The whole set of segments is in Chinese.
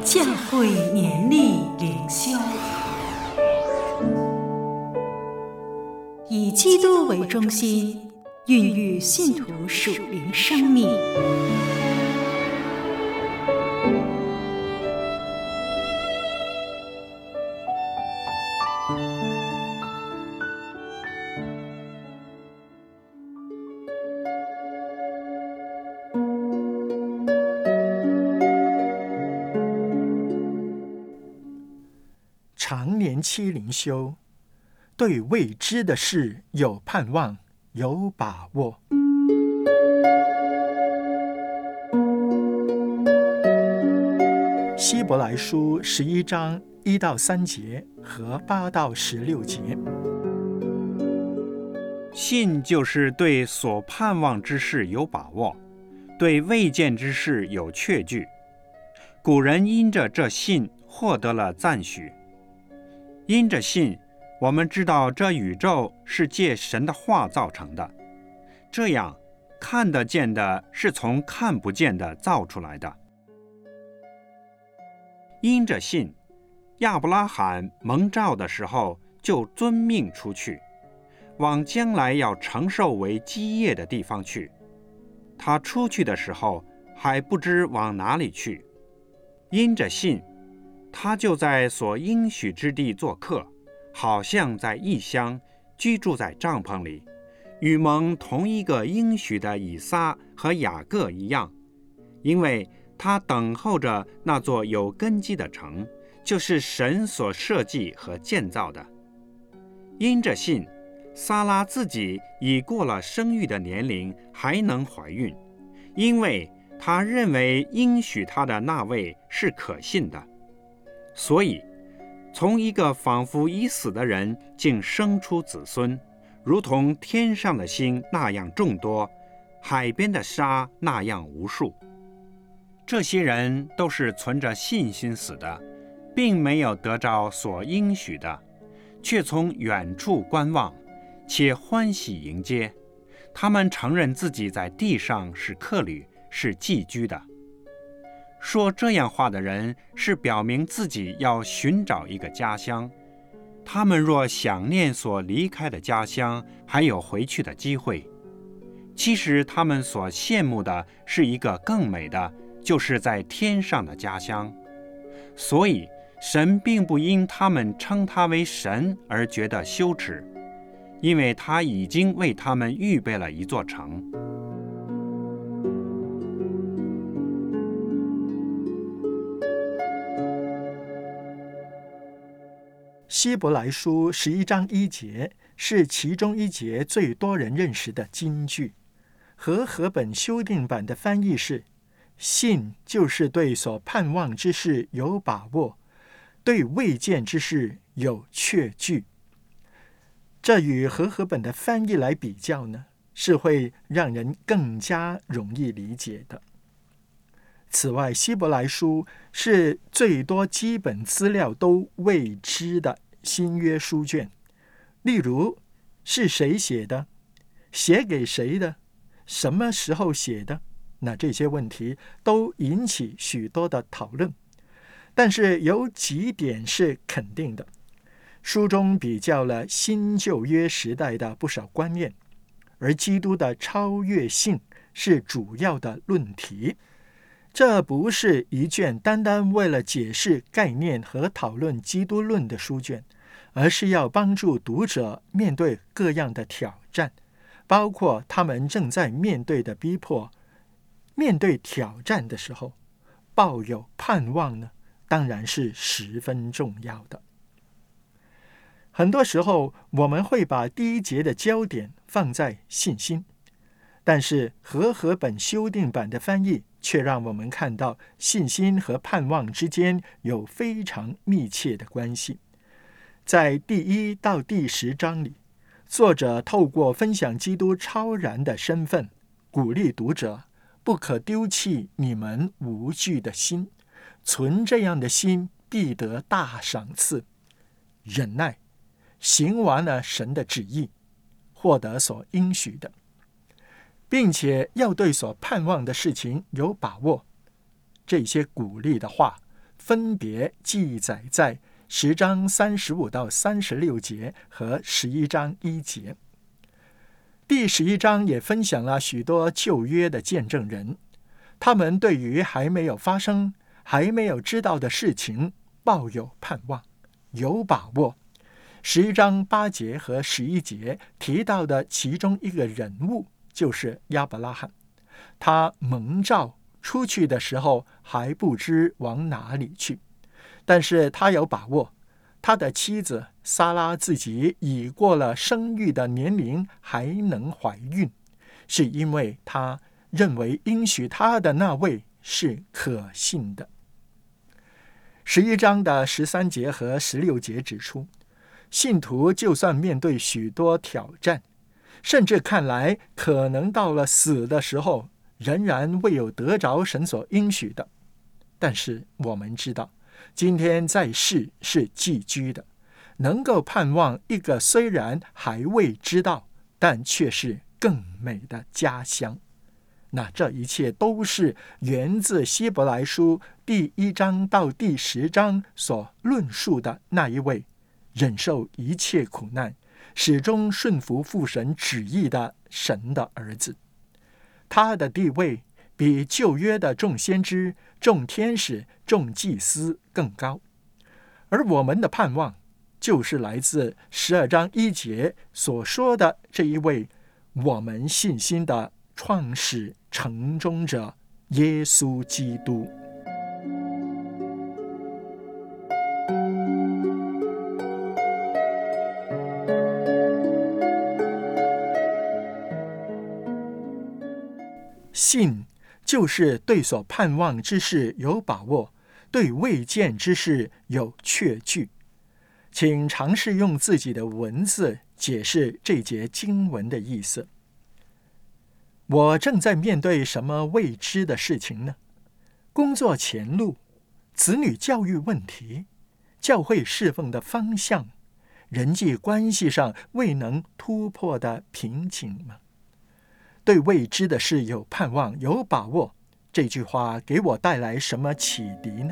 教会年历灵修，以基督为中心，孕育信徒属灵生命。 常年期灵修，对未知的事有盼望，有把握。希伯来书11章1到3节和8到16节。 信就是对所盼望之事有把握，对未见之事有确据。古人因着这信获得了赞许。因着信，我们知道这宇宙是借神的话造成的，这样看得见的是从看不见的造出来的。因着信，亚伯拉罕蒙召的时候就遵命出去，往将来要承受为基业的地方去。他出去的时候还不知往哪里去，因着信，他就在所应许之地做客，好像在异乡居住在帐篷里，与蒙同一个应许的以撒和雅各一样，因为他等候着那座有根基的城，就是神所设计和建造的。因着信，撒拉自己已过了生育的年龄，还能怀孕，因为他认为应许他的那位是可信的。所以从一个仿佛已死的人竟生出子孙，如同天上的星那样众多，海边的沙那样无数。这些人都是存着信心死的，并没有得着所应许的，却从远处观望，且欢喜迎接。他们承认自己在地上是客旅，是寄居的。说这样话的人是表明自己要寻找一个家乡。他们若想念所离开的家乡，还有回去的机会。其实他们所羡慕的是一个更美的，就是在天上的家乡。所以神并不因他们称他为神而觉得羞耻，因为他已经为他们预备了一座城。 希伯来书11章1节是其中一节最多人认识的金句，和合本修订版的翻译是：信就是对所盼望之事有把握，对未见之事有确据。这与和合本的翻译来比较呢，是会让人更加容易理解的。此外，希伯来书是最多基本资料都未知的新约书卷，例如是谁写的，写给谁的，什么时候写的，那这些问题都引起许多的讨论。但是有几点是肯定的，书中比较了新旧约时代的不少观念，而基督的超越性是主要的论题。这不是一卷单单为了解释概念和讨论基督论的书卷，而是要帮助读者面对各样的挑战，包括他们正在面对的逼迫。面对挑战的时候，抱有盼望呢，当然是十分重要的。很多时候我们会把第一节的焦点放在信心，但是和合本修订版的翻译却让我们看到信心和盼望之间有非常密切的关系。在第1到第10章里，作者透过分享基督超然的身份，鼓励读者不可丢弃你们无惧的心，存这样的心必得大赏赐，忍耐，行完了神的旨意，获得所应许的，并且要对所盼望的事情有把握。这些鼓励的话分别记载在10章35到36节和11章1节。第11章也分享了许多旧约的见证人，他们对于还没有发生、还没有知道的事情抱有盼望，有把握。11章8节和11节提到的其中一个人物就是亚伯拉罕，他蒙召出去的时候还不知往哪里去，但是他有把握，他的妻子撒拉自己已过了生育的年龄还能怀孕，是因为他认为应许他的那位是可信的。11章的13节和16节指出，信徒就算面对许多挑战，甚至看来可能到了死的时候，仍然未有得着神所应许的。但是我们知道，今天在世是寄居的，能够盼望一个虽然还未知道，但却是更美的家乡。那这一切都是源自希伯来书第1章到第10章所论述的那一位忍受一切苦难，始终顺服父神旨意的神的儿子。他的地位比旧约的众先知、众天使、众祭司更高，而我们的盼望就是来自12章1节所说的这一位我们信心的创始成终者耶稣基督。信就是对所盼望之事有把握，对未见之事有确据。请尝试用自己的文字解释这节经文的意思。我正在面对什么未知的事情呢？工作前路、子女教育问题、教会侍奉的方向、人际关系上未能突破的瓶颈吗？对未知的事有盼望、有把握，这句话给我带来什么启迪呢？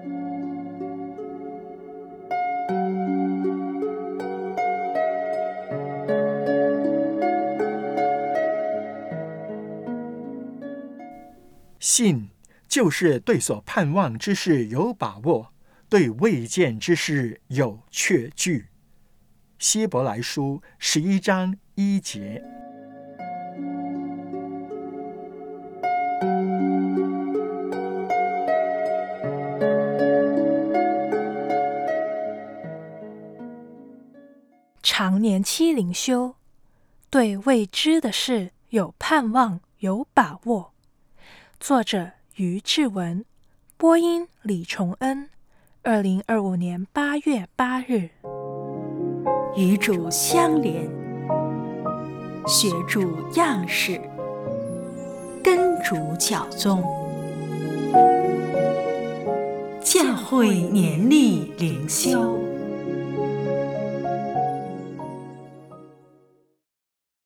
信就是对所盼望之事有把握，对未见之事有确据。希伯来书11章1节。 常年期灵修，对未知的事有盼望、有把握。作者于志文，播音李崇恩。2025年8月8日。 与主相连，学主样式，跟主脚踪。教会年历灵修。